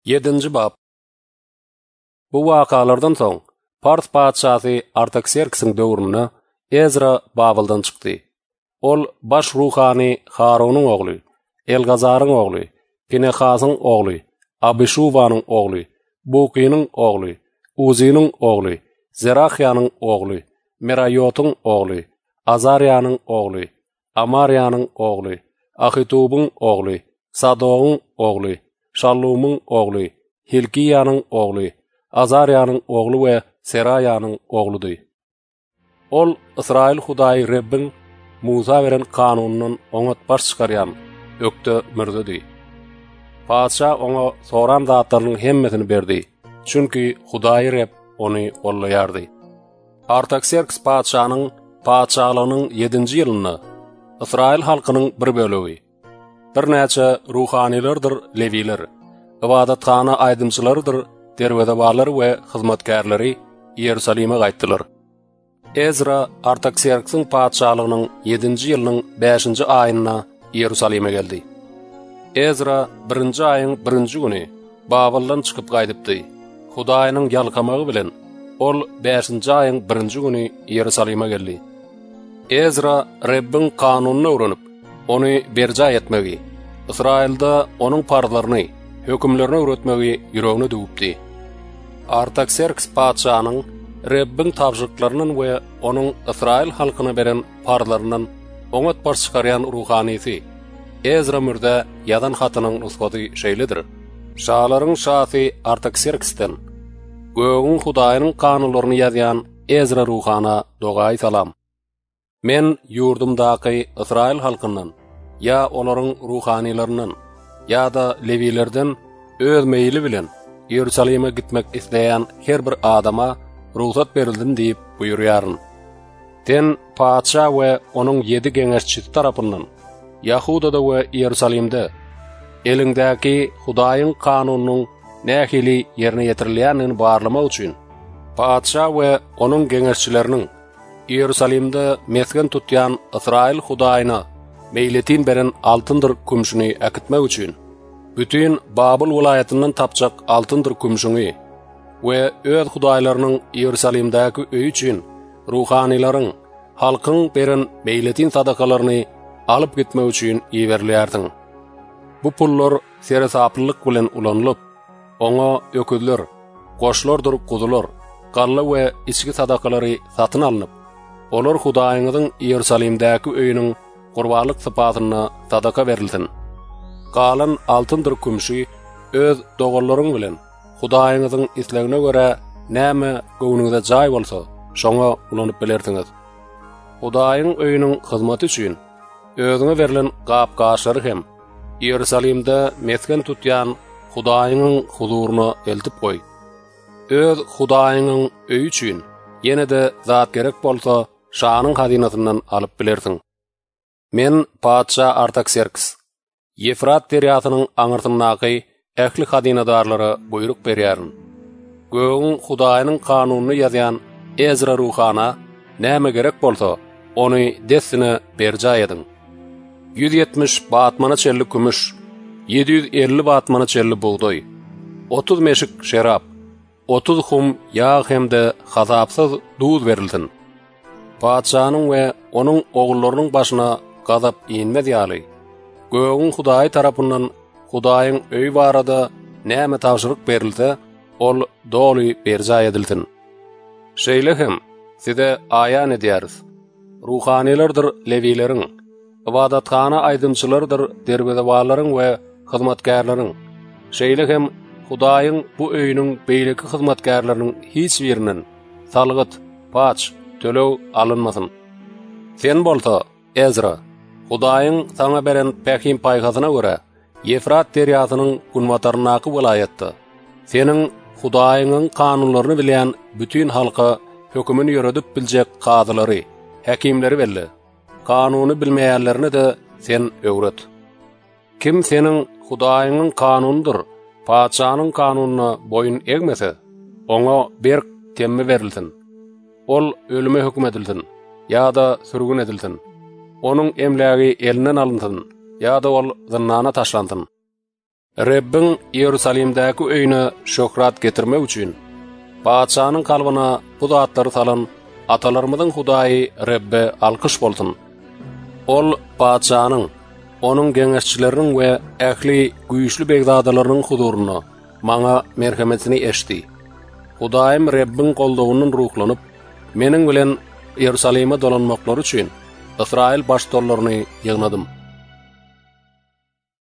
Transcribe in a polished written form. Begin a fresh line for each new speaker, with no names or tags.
7. bab. Bu wakalardan soň Pars padşasy Artaxerxes'in döwründe Ezra Babildan çykdy. Ol baş ruhani Harunyň ogly, Elgazaryň ogly, Pinexasyň ogly, Abişuvanyň ogly, Buqiynyň ogly, Uzinyň ogly, Zerahyanyň ogly, Merayotyň ogly, Azariýanyň ogly, Amariýanyň ogly, Ahitubyň ogly, Sadogyň ogly, Şallumyň ogly, Hilkiýanyň ogly, Azariýanyň ogly we Seraýanyň ogludy. Ol Israil Hudaý Rebbin Musa beren kanunynyň oňat baş çykarýan ökde mürdedi. Padşa oňa soran zatlarynyň hemmesini berdi. Çünki Hudaý Rebb ony gollaýardy. Artaxerxes padşanyň padşalygynyň 7-nji ýylyny Israil halkynyň bir bölegi, bir näçe ruhanilerdir leviler, ibadathana aýdymçylarydyr, derwedebarlar we hyzmatkarlary Ýerusalime gaýtdylar. Ezra Artaxerxesiň padşalygynyň 7-nji ýylynyň 5-nji aýyna Ýerusalime geldi. Ezra 1-nji aýyň 1-nji güni Babildan çykyp gaýdypdy. Hudaýynyň ýalkamagy bilen ol 5-nji aýyň 1-nji güni Ýerusalime geldi. Ezra Rebbin kanunyny öwrenip, ony berja etmegi, Israilda onuň parlaryny, hökümlerini öwretmegi ýüregine döwüpdi. Artaxerxes padşanyň Rebbin tapşyryklarynyň we onuň Israil halkyna beren parlaryndan oňat baş çykarýan ruhanysy Ezra mürde ýadan hatynyň nusgaty şeýledir. Şahalaryň şahy Artaxerxesden göğüň Hudaýynyň kanunlaryny ýazýan Ezra ruhana dogaý salam. Men ýurdumdaky Israil halkyndan ýa olaryň ruhanilarynyň ýa-da levilerden öz meýili bilen Ýerusalime gitmek isleýän her bir adama ruhsat berildin diýip buýurýaryn. Den padşa we onuň 7 geňeşçisi tarapyndan Yahudada we Ýerusalimde elingdäki Hudaýyň kanunynyň nähili ýerine ýetirilýänini barlamak üçin padşa we onuň geňeşçileriniň Ýerusalimde mesken tutýan Israil Hudaýyna meýletin beren altyndyr kümşüni äkitmek üçin bütün Babil welaýatyndan tapjak altyndyr kümşüni we öz hudaýlarynyň Ýerusalimdäki öýü üçin ruhanilaryň halkyň beren meýletin sadakalaryny alyp gitmek üçin iýerilýärdiň. Bu pullar serasaplyk bilen ulanylyp, oňa öküzler, goşlardyr kuzular, galla we içki sadakalary satyn alınıp, olar Hudaýynyň Ýerusalimdäki öýüniň gurbanlyk sypatyna sadaka berilsin. Galan altyndyr kümşi öz dogallaryň bilen Hudaýynyň islegine göre näme göwnüňde jaý bolsa, şoňa ulanyp bilersiňiz. Hudaýyň öýüniň hyzmaty üçin özüňe berilen gap-gaşlary hem Ýerusalimde mesken tutýan Hudaýynyň huzuryna eltip goý. Öz Hudaýynyň öýü üçin ýene-de zat gerek bolsa, şanyň hazinasyndan alyp bilersiň. Men padşa Artaxerxes Yefrat derýasynyň aňyrtyndaky ähli hazinadarlara buyruk berýäryn. Göğüň Hudaýynyň kanunyny ýazýan Ezra ruhana näme gerek bolsa, ony desine berja edin. 170 batmana çelli kümüş, 750 batmana çelli buğday, 30 meşik şerap, 30 hum yağ hemde hazapsız duz verilsin. Padşanyň we onuň oğullarynyň başyna gazap inmez ýaly. Göğüň Hudaý tarapyndan Hudaýyň öýü barada näme tapşyryk berilse, ol doly berja edilsin. Şeýle hem size aýan edýäris. Ruhanilerdir levileriň, ibadathana aýdymçylarydyr derwedebarlaryň we hyzmatkarlaryň. Şeýle hem Hudaýyň bu öýüniň beýleki hyzmatkarlarynyň hiç biriniň salgyt, paç, tölew alınmasyn. Sen bolsa, Ezra, Hudaýyň sana beren pähim paýgazyna görä, Yefrat derýasynyň günwatarynaky welaýatda seniň Hudaýynyň kanunlaryny bilýän bütün halka hökümini ýöredip biljek gadylary, häkimleri belli. Kanuny bilmeýänlerini de sen öwret. Kim seniň Hudaýynyň kanunydyr, padşanyň kanunyna boyun egmese, oňa berk temme berilsin. Ol ölüme höküm edilsin, ýa-da sürgün edilsin. Onuň emlägi elinden alynsyn, ýa-da ol zynnana taşlansyn. Rebbin Yerusalimdäki öýüne şöhrat getirmek üçin paçanyň kalbyna bu zatlary salan atalarymyzyň Hudaýy Rebbe alkyş bolsun. Ol paçanyň, onuň geňeşçileriniň we ähli güýçlü begzadalarynyň huduryna maňa merhemetini eşdi. Hudaýym Rebbin goldagynyň ruhlanyp, meniň bilen Yerusalim'e dolanmaklary üçin Israil başdollaryny ýygnadym.